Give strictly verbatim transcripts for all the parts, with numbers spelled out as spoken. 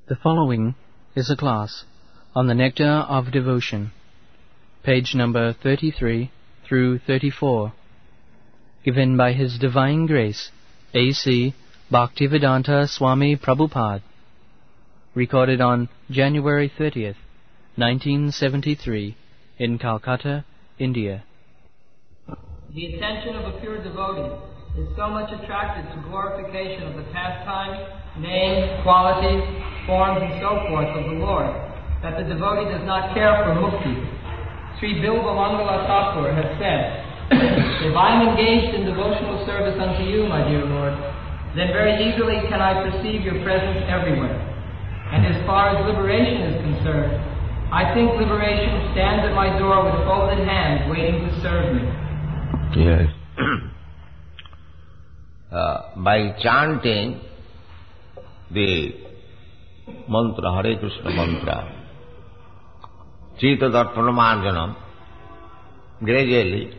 The following is a class on the Nectar of Devotion, page number thirty-three through thirty-four, given by His Divine Grace, A C Bhaktivedanta Swami Prabhupada, recorded on January thirtieth, nineteen seventy-three, in Calcutta, India. The attention of a pure devotee is so much attracted to glorification of the pastime, name, qualities, forms, and so forth of the Lord, that the devotee does not care for mukti. Sri Bilva Mangala Thakur has said, "If I am engaged in devotional service unto you, my dear Lord, then very easily can I perceive your presence everywhere. And as far as liberation is concerned, I think liberation stands at my door with folded hands waiting to serve me." Yes. uh, by chanting the mantra, Hare Krishna mantra, Chita Darpanamarjanam, gradually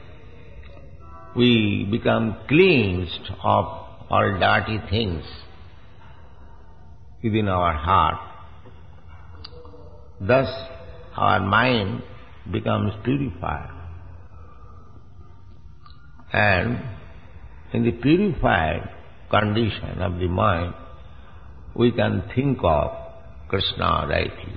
we become cleansed of all dirty things within our heart. Thus our mind becomes purified. And in the purified condition of the mind, we can think of Krishna rightly.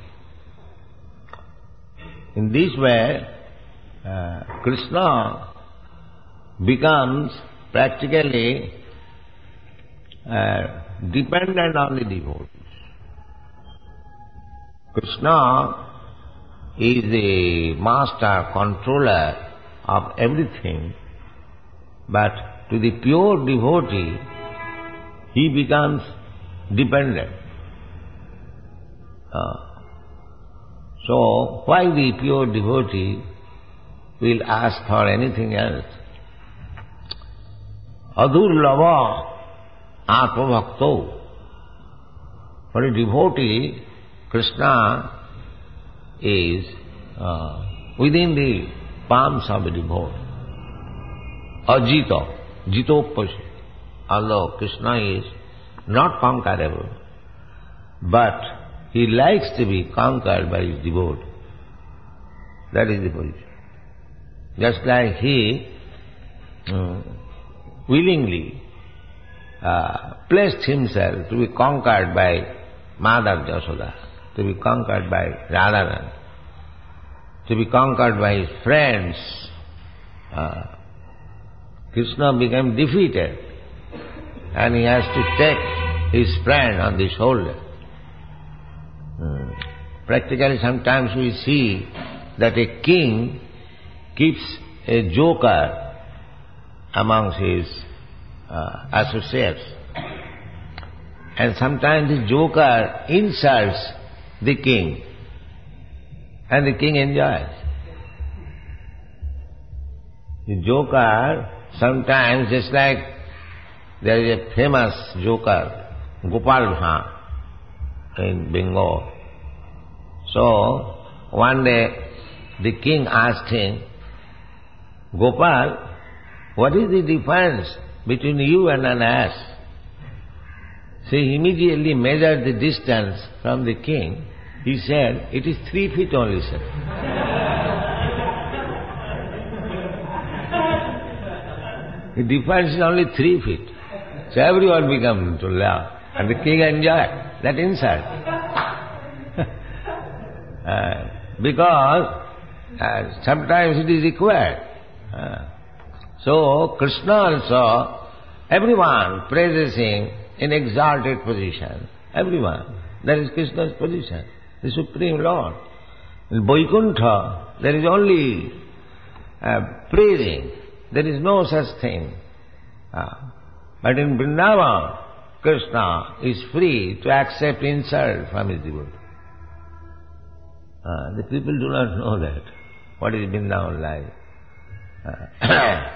In this way, uh, Krishna becomes practically uh, dependent on the devotees. Krishna is the master controller of everything, but to the pure devotee, he becomes dependent. Uh, so, why the pure devotee will ask for anything else? Adurlava atmabhakto. For a devotee, Krishna is uh, within the palms of a devotee. Ajita, jitopashi. Although Krishna is not conquerable, but he likes to be conquered by his devotee. That is the position. Just like he um, willingly uh, placed himself to be conquered by Mother Jasoda, to be conquered by Radharani, to be conquered by his friends. Uh, Krishna became defeated, and he has to take his friend on the shoulder. Hmm. Practically sometimes we see that a king keeps a joker amongst his uh, associates, and sometimes the joker insults the king, and the king enjoys. The joker sometimes, just like there is a famous joker, Gopal Bha, in Bengal. So, one day the king asked him, "Gopal, what is the difference between you and an ass?" So he immediately measured the distance from the king. He said, "It is three feet only, sir." The difference is only three feet. So everyone began to laugh, and the king enjoyed that insult. uh, because uh, sometimes it is required. Uh, so Krishna also, everyone praises him in exalted position. Everyone. That is Krishna's position, the Supreme Lord. In Vaikuntha, there is only uh, praising. There is no such thing. Uh, but in Vrindavan, Krishna is free to accept insult from his devotee. Uh, the people do not know that. What is Vrindavan like? Uh,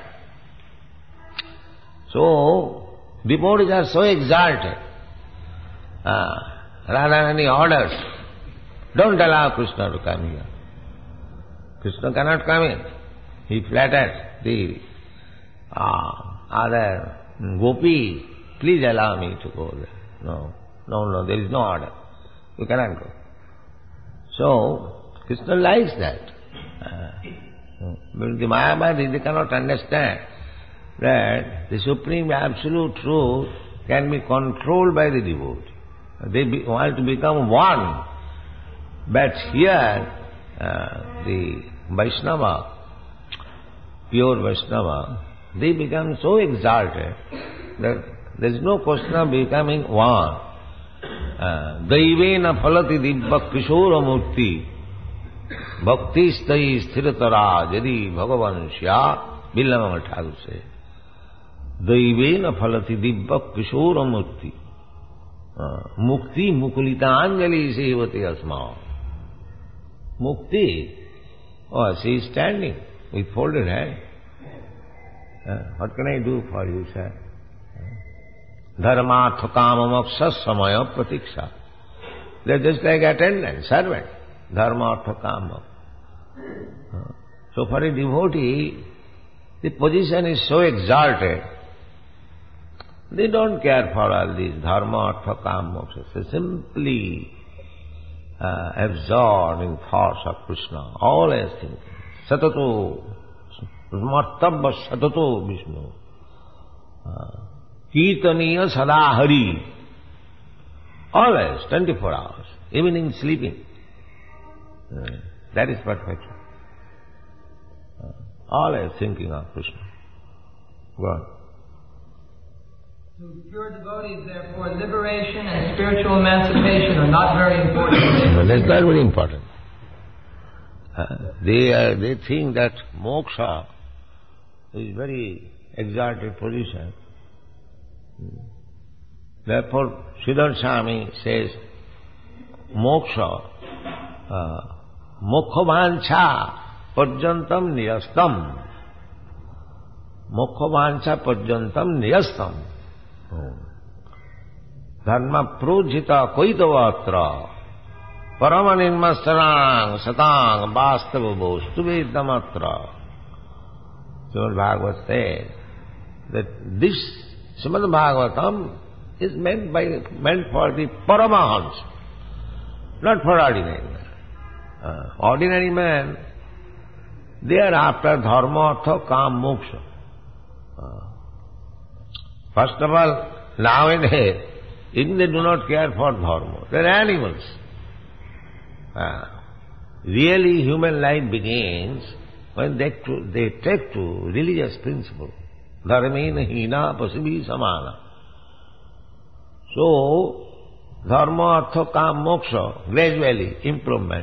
so, devotees are so exalted. Uh, Radharani orders, "Don't allow Krishna to come here." Krishna cannot come in. He flatters the uh, other gopi, "Please allow me to go there." No, no, no, there is no order. You cannot go. So, Krishna likes that. Uh, but the Mayavadis, they cannot understand that the Supreme Absolute Truth can be controlled by the devotee. They be, want to become one. But here, uh, the Vaishnava, pure Vaishnava, they become so exalted that there is no question of becoming one. Daivena phalati dibba kishora murti bhakti stai sthiratara jadi bhagavan sya Bilama Thakur says. Daivena phalati dibba kishora murti mukti mukulita anjali sevati asma. Mukti, oh, she is standing with folded hand. Uh, what can I do for you, sir? Dharmartha kama moksha samaya pratiksha. They are just like attendant, servant. Dharmartha kama. Uh, so for a devotee, the position is so exalted. They don't care for all these dharma, artha, kama, moksha. They simply uh, absorbed in thoughts of Krishna, always thinking. Satato, martabba satato Vishnu. Kirtaniya sada hari. Always, twenty-four hours. Even in sleeping. Uh, that is perfection. Uh, always thinking of Krishna. Go on. To pure devotees, therefore, liberation and spiritual emancipation are not very important. No, that's not very important. Uh, they, uh, they think that moksha is very exalted position. Therefore, Siddhar Swami says, moksha, uh, mokkhavancha parjantam niyastam. Mokkhavancha parjantam niyastam. Dharma projita koitavatra paramanirmastanang satang vastavabos tuvedamatra. Srimad Bhagavad says that this Srimad Bhagavatam is meant by meant for the Paramahans, not for ordinary man. Uh, ordinary man, they are after dharma, artha, kam, moksha. Uh, first of all, nowadays, even they do not care for dharma. They are animals. Uh, really, human life begins when they, to, they take to religious principle. Dharmena hina pasibhi samana. So, dharma, artha, kam, moksha, gradually improvement.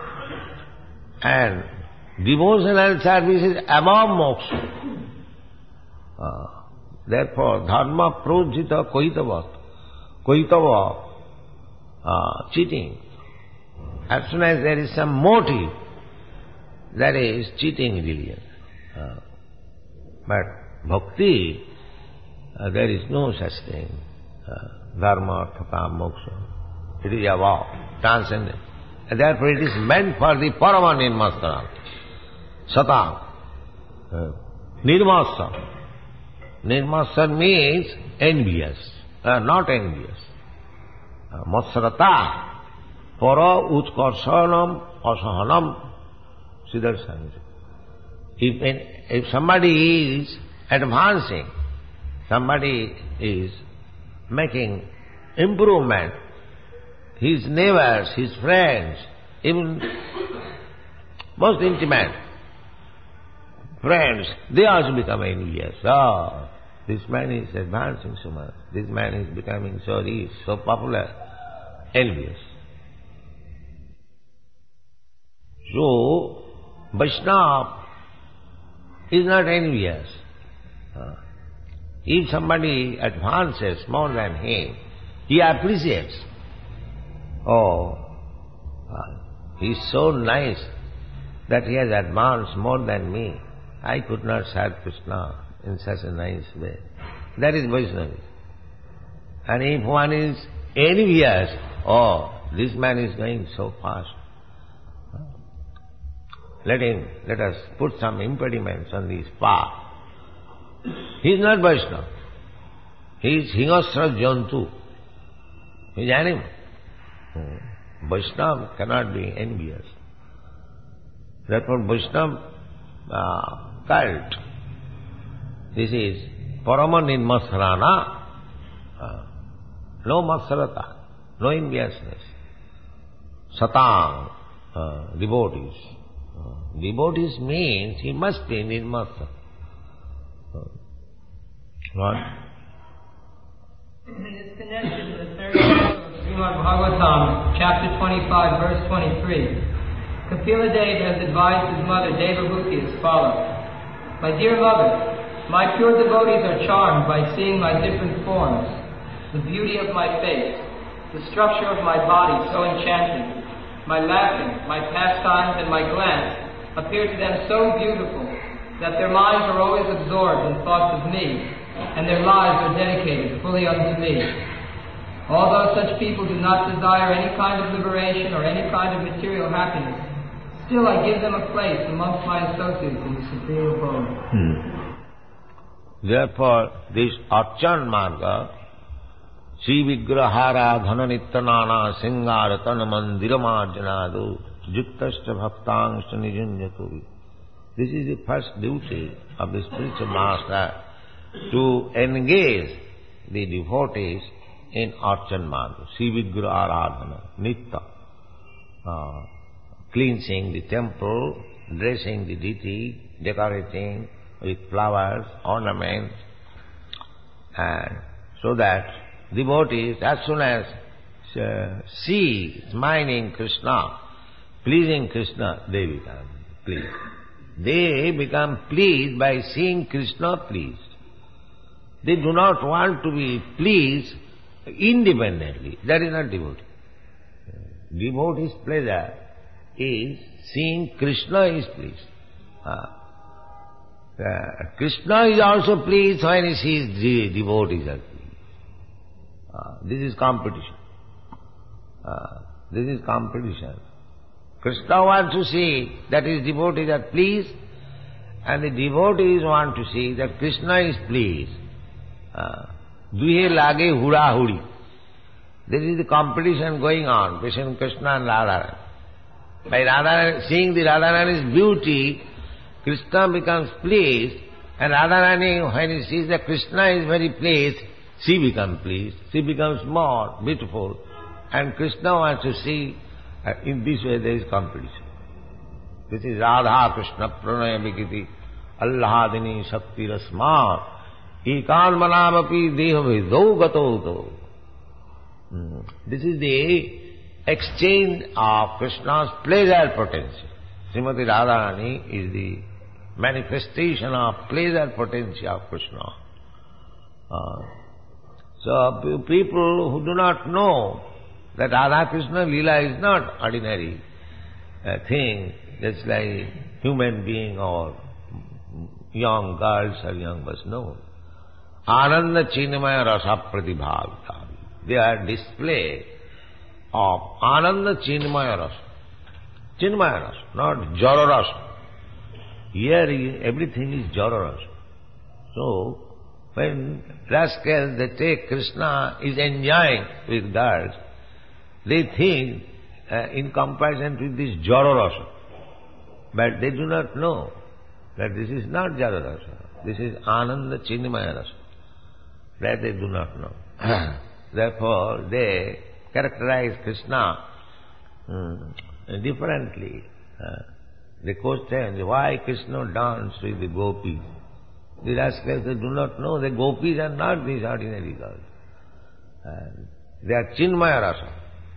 And devotional service is above moksha. Uh, therefore, dharma projita koitavat. Koitava, uh, cheating. As soon as there is some motive, that is cheating religion. Uh, but bhakti, uh, there is no such thing. Uh, dharma, artha, kam, moksha. It is above, transcendent. And therefore it is meant for the parama nirmastana. Satang. Uh, nirmastana. Nirmastana means envious. Uh, not envious. Uh, Matsarata. Para utkarsanam asahanam. Siddhar Swami. If, if somebody is advancing, somebody is making improvement, his neighbors, his friends, even most intimate friends, they also become envious. Oh, this man is advancing so much. This man is becoming so rich, so popular. Envious. So, Vaishnava is not envious. Uh, if somebody advances more than him, he appreciates. Oh, uh, he is so nice that he has advanced more than me. I could not serve Krishna in such a nice way. That is Vaishnava. And if one is envious, oh, this man is going so fast. Let him, let us put some impediments on his path. He is not Vaishnava. He is Hingasra Jantu. He is animal. Vaishnava cannot be envious. Therefore Vaishnava uh, cult, this is Parama Nirmasarana, uh, no Matsarata, no enviousness. Satang, uh, devotees. Uh, devotees means he must be Nirmasa. Uh, what? In this connection, the third chapter of Srimad Bhagavatam, chapter twenty-five, verse twenty-three, Kapila Deva has advised his mother Devabhuti as follows. My dear mother, my pure devotees are charmed by seeing my different forms, the beauty of my face, the structure of my body so enchanting, my laughing, my pastimes, and my glance appear to them so beautiful that their minds are always absorbed in thoughts of me, and their lives are dedicated fully unto me. Although such people do not desire any kind of liberation or any kind of material happiness, still I give them a place amongst my associates in the Supreme Abode. Hmm. Therefore, this Archan Marga, Sri Vigrahara Dhana Nityanana Singaratana Mandiramarjanadu Juktascha Bhaktangsta Nijunjatovi. This is the first duty of the spiritual master, to engage the devotees in Archan Marga, Sri Vigraha Aradhana, Nitya, uh, cleansing the temple, dressing the deity, decorating with flowers, ornaments, and so that devotees, as soon as uh, see smiling Krishna, pleasing Krishna, they become pleased. They become pleased by seeing Krishna pleased. They do not want to be pleased independently. That is not devotee. Devotee's pleasure is seeing Krishna is pleased. Uh, uh, Krishna is also pleased when he sees the devotees are pleased. Uh, this is competition. Uh, this is competition. Krishna wants to see that his devotees are pleased, and the devotees want to see that Krishna is pleased. Duhe lage hura huri. This is the competition going on between Krishna and Radharani. By Radharani, seeing the Radharani's beauty, Krishna becomes pleased, and Radharani, when he sees that Krishna is very pleased, she becomes pleased. She becomes more beautiful, and Krishna wants to see. Uh, in this way there is competition. This is Radha Krishna Pranaya Vikiti Allahadini Shakti Rasma Ekan Manamapi Deha Vidau Gato Gato. This is the exchange of Krishna's pleasure potential. Srimati Radharani is the manifestation of pleasure potential of Krishna. Uh, so people who do not know that Radha Krishna Leela is not ordinary uh, thing, just like human being or young girls or young boys. No. Ananda Chinmaya Rasa Pratibhavita. They are display of Ananda Chinmaya Rasa. Chinmaya Rasa, not Jara Rasa. Here everything is Jara Rasa. So, when rascals, they take Krishna is enjoying with girls, they think uh, in comparison with this Jara Rasa. But they do not know that this is not Jara Rasa. This is Ananda Chinmaya Rasa. That they do not know. Therefore, they characterize Krishna um, differently. Uh, they question why Krishna danced with the gopis. The rascals, they do not know the gopis are not these ordinary girls. Uh, they are Chinmaya Rasa.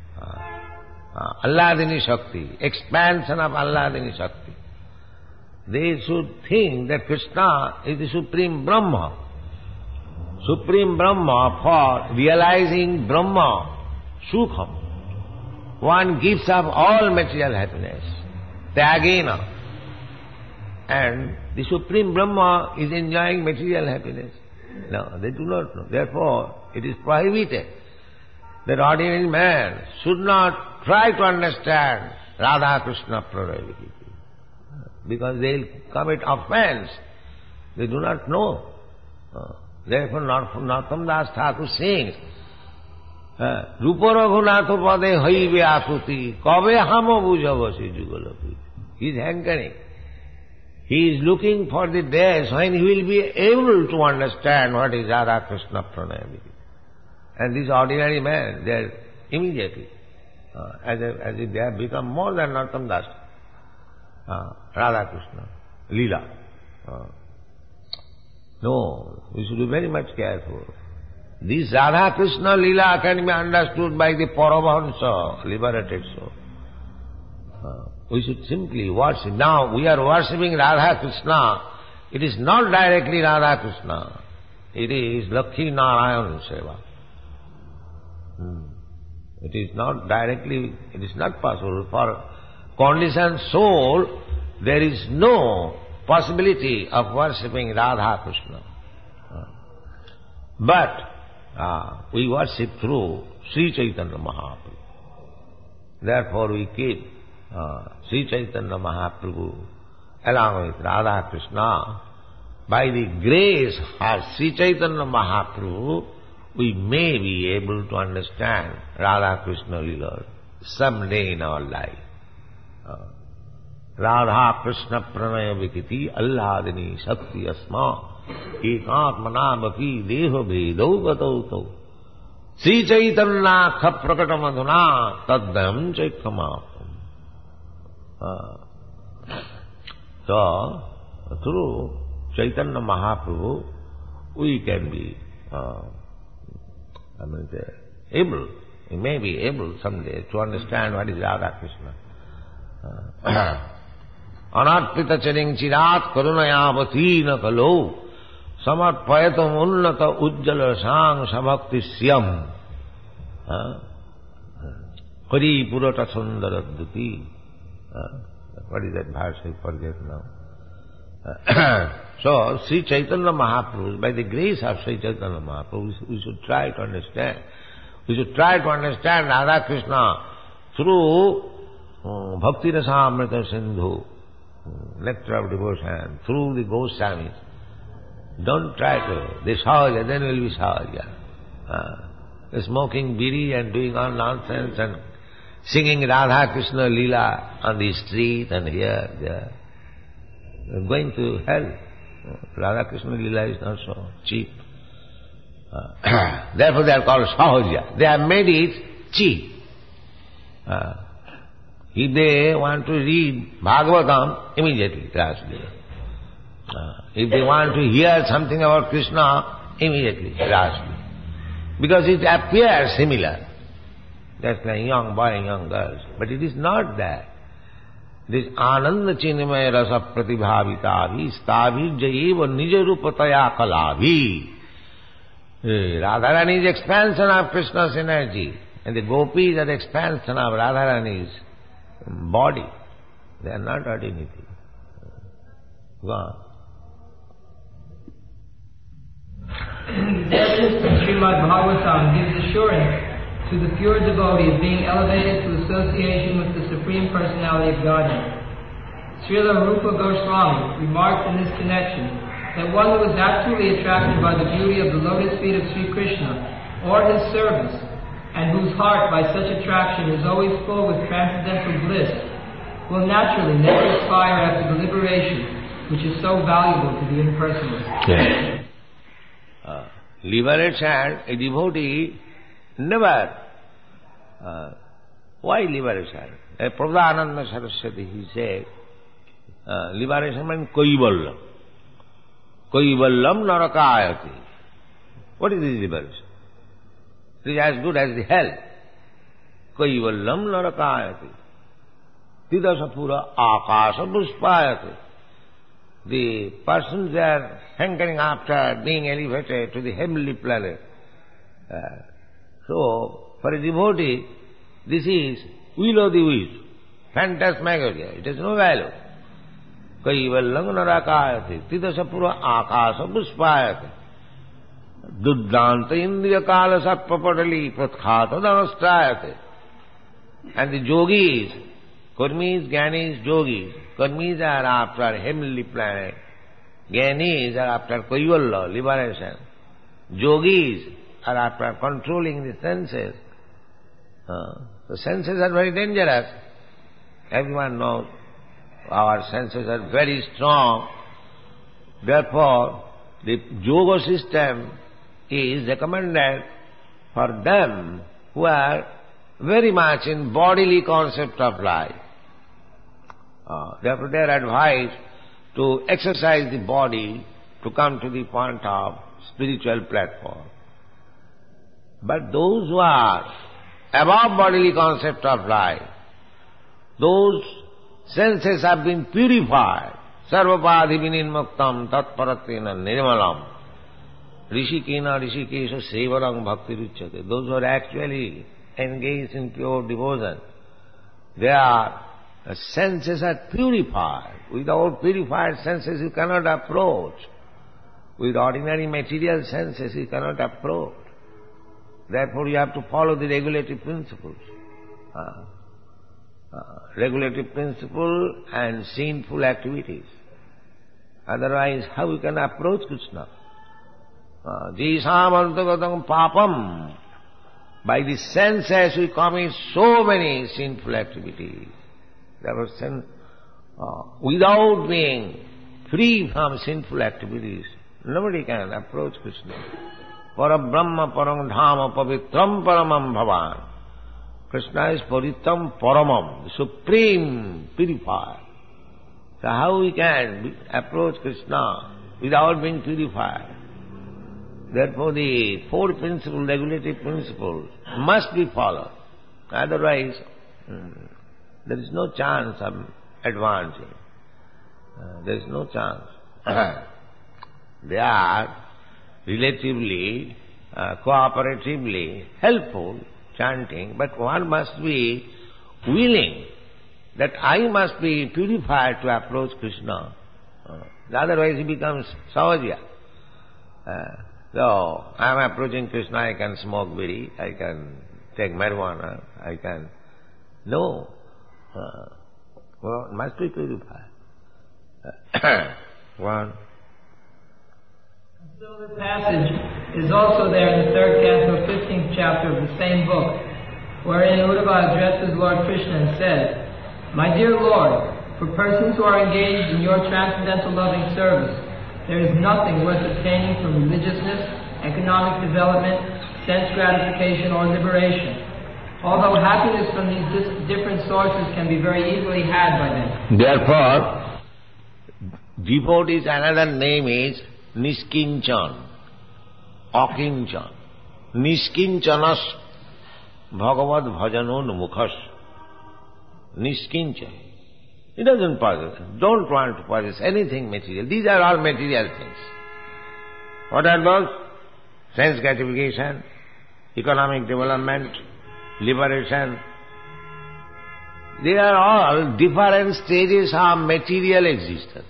Uh, uh, Alladini Shakti, expansion of Alladini Shakti. They should think that Krishna is the Supreme Brahma. Supreme Brahma, for realizing Brahma, Sukham. One gives up all material happiness, Tyagena. And the Supreme Brahma is enjoying material happiness. No, they do not know. Therefore, it is prohibited that ordinary man should not try to understand Radha Krishna Pranaya, because they will commit offense. They do not know. Uh, therefore, Narottam Das Thakur sings, রূপ রঘুনাথ পদে হইবে আকুতি কবে হাম বুঝব সে যুগলপি। He is hankering. He is looking for the days when he will be able to understand what is Radha Krishna Pranaya. And this ordinary man, they are immediately, uh, as, if, as if they have become more than Narottam Das, uh, Radha Krishna, Leela. Uh, no, we should be very much careful. This Radha Krishna Leela can be understood by the Paramahansa, liberated soul. Uh, we should simply worship. Now we are worshipping Radha Krishna. It is not directly Radha Krishna. It is Lakshmi Narayan Seva. Hmm. It is not directly, it is not possible. For conditioned soul, there is no possibility of worshipping Radha Krishna. Uh, but uh, we worship through Sri Chaitanya Mahaprabhu. Therefore we keep uh, Sri Chaitanya Mahaprabhu along with Radha Krishna. By the grace of Sri Chaitanya Mahaprabhu, we may be able to understand Radha Krishna Leela someday in our life. Uh, Radha Krishna Pranaya Vikiti Alladini Shakti Asma Ekatmanamapi Deha Bhedau Gatau Tau Sri Chaitanya Kha Prakatamadhuna Taddam Chaitkamapam. So, through Chaitanya Mahaprabhu, we can be uh, I mean, able, we may be able someday to understand what is Radha Krishna. Anarpita charing chirat karunayavati na kalo samarpayatam unnata ujjala sang sabhakti syam Hari purata sundaradduti. What is that verse? I forget now. So, Sri Chaitanya Mahaprabhu, by the grace of Sri Chaitanya Mahaprabhu, we should try to understand. We should try to understand Radha Krishna through um, Bhakti Rasamrita Sindhu, nectar of devotion, through the Goswamis. Don't try to. The Sahaja, then will be Sahaja. Uh, smoking biri and doing all nonsense and singing Radha Krishna Leela on the street and here, there. You're going to hell. Radha Krishna Leela is not so cheap. Uh, therefore they are called Sahaja. They have made it cheap. Uh, if they want to read Bhagavatam, immediately Rasa Leela. Uh, if they want to hear something about Krishna, immediately Rasa Leela. Because it appears similar. Just like young boy and young girls. But it is not that. This Ananda Chinmaya Rasa Pratibhavitavi Stavi Jaiva Nija Rupataya Kalavi. Radharani's expansion of Krishna's energy and the gopis are the expansion of Radharani's body. They are not ordinary. Go on. Srimad Bhagavatam gives assurance to the pure devotee of being elevated to association with the Supreme Personality of Godhead. Srila Rupa Goswami remarked in this connection that one who is absolutely attracted by the beauty of the lotus feet of Sri Krishna or his service, and whose heart by such attraction is always full with transcendental bliss, will naturally never aspire after the liberation which is so valuable to the impersonal. Yes. Uh, liberation, a devotee never. Uh, why liberation? A Prabhupada Saraswati, he said, uh, liberation means Kaivallam. Kaivallam narakayati. What is this liberation? It is as good as the hell. Kaivallam narakayati. Tidasapura akasa puspayati. The persons are hankering after being elevated to the heavenly planet. Uh, so, for a devotee, this is will of the wish, phantasmagoria. It has no value. Kaivallam narakayati, tidasapura akasa puspayati, duddanta indriya kala satpapadali pratkhata danastrayati. And the yogis, Karmis, Gyanis, Yogis, Karmis are after heavenly planet, Gyanis are after Kaivalla, liberation, Yogis are after controlling the senses Uh, the senses are very dangerous. Everyone knows our senses are very strong. Therefore, the yoga system is recommended for them who are very much in bodily concept of life. Uh, therefore, they are advised to exercise the body to come to the point of spiritual platform. But those who are above bodily concept of life, those senses have been purified. Sarvapadhi vinirmuktam tatparatrena nirmalam. Rishikena rishikesha sevarang bhakti ruchyate. Those who are actually engaged in pure devotion, their senses are purified. Without purified senses you cannot approach. With ordinary material senses you cannot approach. Therefore you have to follow the regulative principles. Uh, uh, regulative principle and sinful activities. Otherwise, how we can approach Krishna? Jisam antagatam papam. By the senses we commit so many sinful activities. Therefore, sen- uh, without being free from sinful activities, nobody can approach Krishna. Parabrahma parang dhama pavitram paramam bhavan. Krishna is paritram paramam, the supreme purifier. So how we can be, approach Krishna without being purified? Therefore the four principles, regulative principles, must be followed. Otherwise, hmm, there is no chance of advancing. Uh, there is no chance. They are relatively, uh, cooperatively helpful, chanting, but one must be willing that I must be purified to approach Krishna. Uh, otherwise he becomes savajya. Uh, so, I am approaching Krishna, I can smoke bidi, I can take marijuana, I can... No. Uh, well, it must be purified. One. So the passage is also there in the third canto, fifteenth chapter of the same book, wherein Uddhava addresses Lord Krishna and says, "My dear Lord, for persons who are engaged in your transcendental loving service, there is nothing worth obtaining from religiousness, economic development, sense gratification, or liberation. Although happiness from these dis- different sources can be very easily had by them." Therefore, devotee's another name is Niskinchan, Akinchan. Niskinchanas Bhagavad Bhajanon Mukhas. Niskinchan. He doesn't possess, don't want to possess anything material. These are all material things. What are those? Sense gratification, economic development, liberation. They are all different stages of material existence.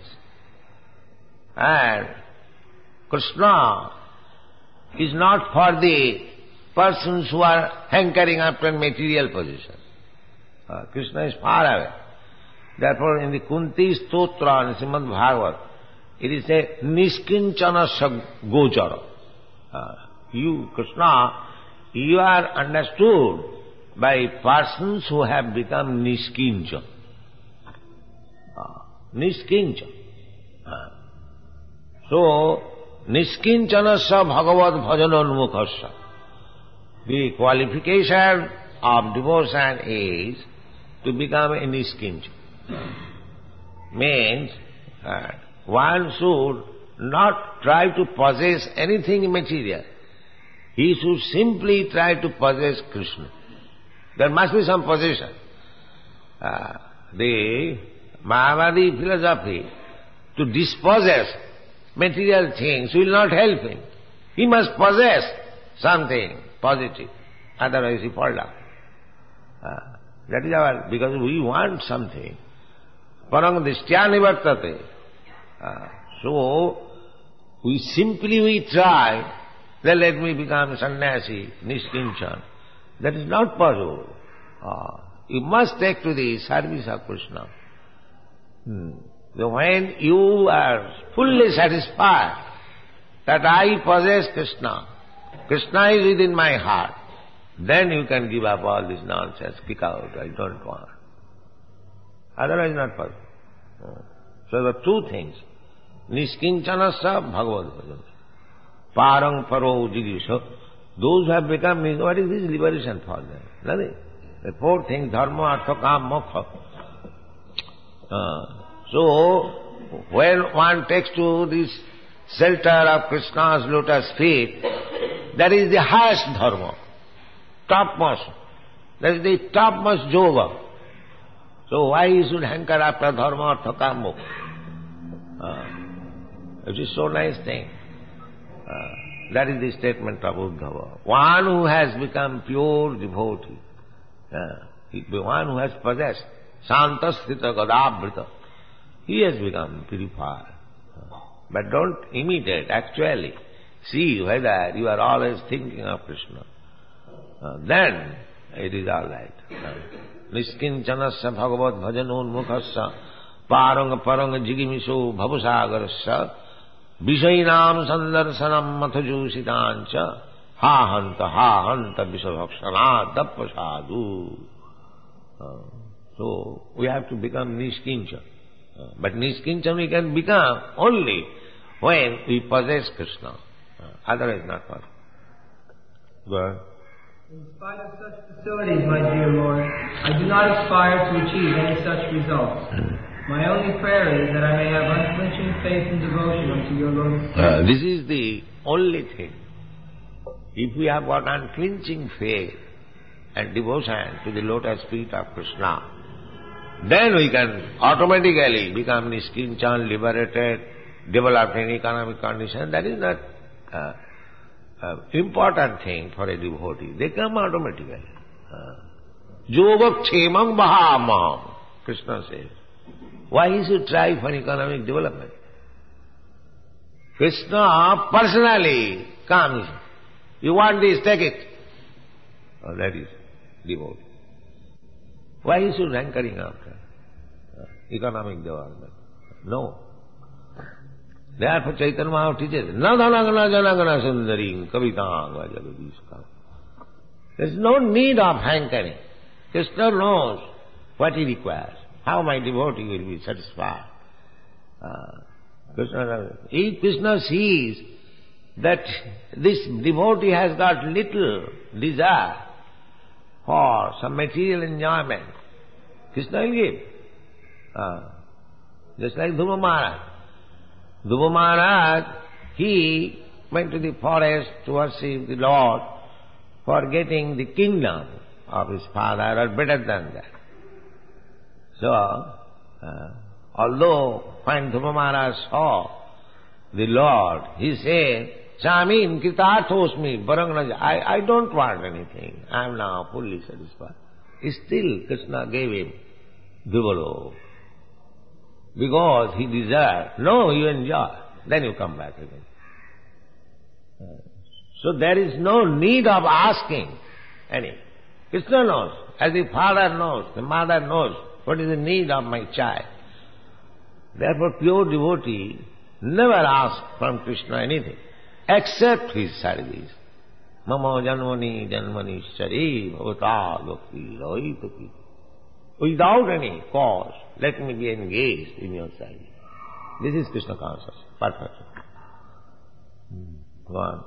And Krishna is not for the persons who are hankering after material possession. Uh, Krishna is far away. Therefore, in the Kunti Stotra in Srimad Bhagavad, it is a Niskinchana Gochara. Uh, you, Krishna, you are understood by persons who have become Niskincha. Uh, Niskincha. Uh, so, Niskinchana sa Bhagavad Bhajanonmukhasya. The qualification of devotion is to become a Niskincha. Means uh, one should not try to possess anything material. He should simply try to possess Krishna. There must be some possession. Uh, the Mayavadi philosophy, to dispossess material things will not help him. He must possess something positive, otherwise he falls down. Uh, that is our, because we want something. Parang dishtya nivartate. Uh, so, we simply we try, then let me become sannyasi, Niskinchan. That is not possible. Uh, you must take to the service of Krishna. Hmm. So when you are fully satisfied that I possess Krishna, Krishna is within my heart, then you can give up all this nonsense, kick out, I don't want. Otherwise not possible. So the two things, Niskincanasya Bhagavad Bhajan, Parang Paro Jigisha, those who have become, what is this liberation for them? Nothing. The four things, Dharma, Artha, Kama, Moksha. Uh, so, when one takes to this shelter of Krishna's lotus feet, that is the highest Dharma, topmost. That is the topmost yoga. So why he should hanker after Dharma, Artha, Kama, Moksha? Uh, it is so nice thing. Uh, that is the statement of Uddhava. One who has become pure devotee, uh, the one who has possessed Santasthita Gadabrita, he has become purified. But don't imitate, actually. See whether you are always thinking of Krishna. Uh, then it is all right. Niskinchanasya bhagavad bhajanon mukhasya paranga paranga jigimiso bhavusagarasya Vishainam sandarsanam mathajusitancha ha hanta ha hanta visabhakshana dappasadu. So, we have to become Niskincha. Uh, but Niskincha we can become only when we possess Krishna. Uh, otherwise not possible. Go ahead. In spite of such facilities, my dear Lord, I do not aspire to achieve any such results. My only prayer is that I may have unflinching faith and devotion unto your Lord. Uh, this is the only thing. If we have got unflinching faith and devotion to the lotus feet of Krishna, then we can automatically become Niskinchan, liberated, develop any economic condition. That is not uh, uh, important thing for a devotee. They come automatically. Yoga kshemam bahamam, Krishna says. Why he should try for economic development? Krishna personally comes. You want this, take it. Oh, that is devotee. Why he should hankering after uh, economic development? No. Therefore Chaitanya Mahaprabhu teaches, Na dhanagana janagana sundarim kavitanga jagadishka. There is no need of hankering. Krishna knows what he requires. How my devotee will be satisfied. Uh, Krishna, if Krishna sees that this devotee has got little desire for some material enjoyment, Krishna will give. Uh, just like Dhruva Maharaj. Dhruva Maharaj, he went to the forest to worship the Lord for getting the kingdom of his father, or better than that. So, uh, although when Dhruva Maharaj saw the Lord, he said, Chamin kritarthosmi barangnaja. I, I don't want anything. I am now fully satisfied. Still Krishna gave him Dhruvalok. Because he desired. No, you enjoy. Then you come back again. So there is no need of asking any. Krishna knows. As the father knows, the mother knows what is the need of my child. Therefore pure devotee never asks from Krishna anything except his service. Mama janmani janmani shari bhavata bhakti raitaki. Without any cause, let me be engaged in your service. This is Krishna consciousness, perfection. Go on.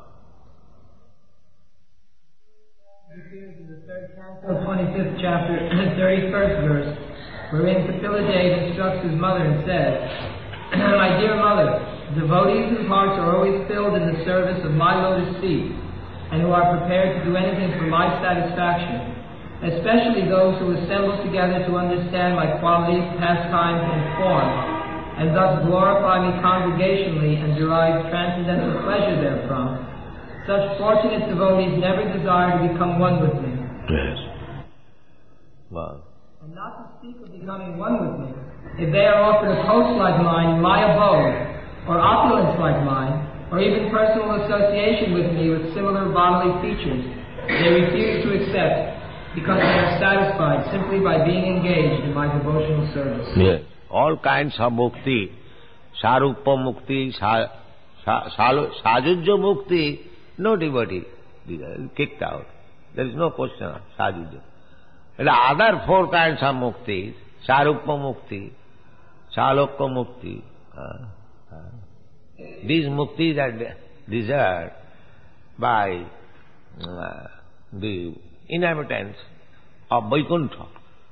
It appears in the third canto, twenty-fifth chapter, thirty-first verse, wherein Kapila instructs his mother and says, My dear mother, devotees whose hearts are always filled in the service of my lotus feet, and who are prepared to do anything for my satisfaction, especially those who assemble together to understand my qualities, pastimes, and forms, and thus glorify me congregationally and derive transcendental pleasure therefrom, such fortunate devotees never desire to become one with me. Yes. Wow. And not to speak of becoming one with me, if they are offered a post like mine in my abode, or opulence like mine, or even personal association with me with similar bodily features, they refuse to accept, because they are satisfied simply by being engaged in my devotional service. Yes. All kinds of mukti, sarupa mukti, sajujya mukti, no devotee kicked out. There is no question of Sajuja. And the other four kinds of muktis, Saruppa mukti, Salokka mukti, uh, uh, these muktis are desired by uh, the inhabitants of Vaikuntha.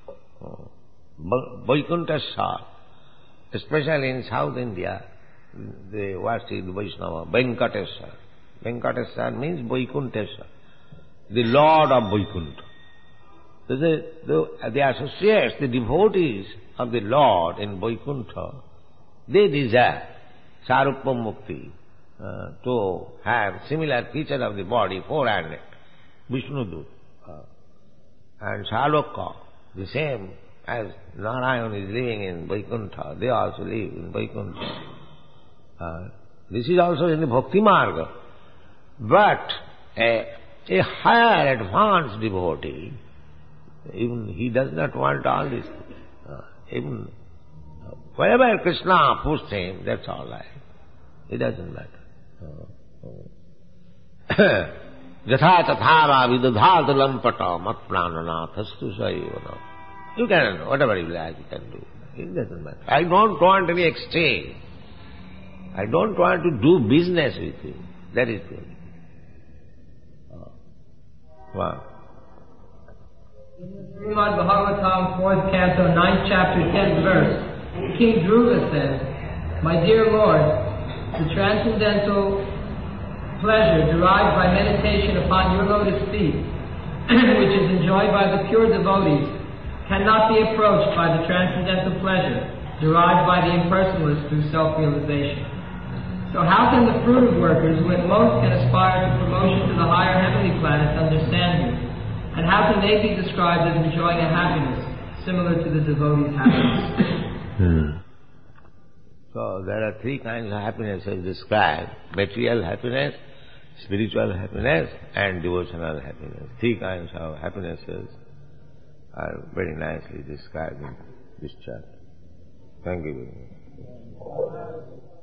Uh, Vaikuntha, especially in South India, they worship the Vaishnava, Venkateswara. Venkateswara means Vaikunteswara, the Lord of Vaikuntha. So the, the, the associates, the devotees of the Lord in Vaikuntha, they desire Saruppa Mukti, uh, to have similar feature of the body, four-handed, Vishnu uh, and Salokka, the same as Narayan is living in Vaikuntha, they also live in Vaikuntha. Uh, this is also in the Bhakti Marga. But a, a higher advanced devotee, even he does not want all this. Uh, even uh, wherever Krishna puts him, that's all right. It doesn't matter. Jatha tathara vidadhata lampata mat prananathastu saivana. You can, whatever you like, you can do. It doesn't matter. I don't want any exchange. I don't want to do business with you. That is good. Oh. Wow. In the Srimad Bhagavatam, fourth canto, ninth chapter, tenth verse, King Dhruva says, "My dear Lord, the transcendental pleasure derived by meditation upon your lotus feet, which is enjoyed by the pure devotees, cannot be approached by the transcendental pleasure derived by the impersonalists through self-realization. So how can the fruitive workers, who at most can aspire to promotion to the higher heavenly planets, understand you? And how can they be described as enjoying a happiness similar to the devotees' happiness?" Hmm. So there are three kinds of happiness as described: material happiness, spiritual happiness, and devotional happiness. Three kinds of happinesses are very nicely described in this chapter. Thank you very much.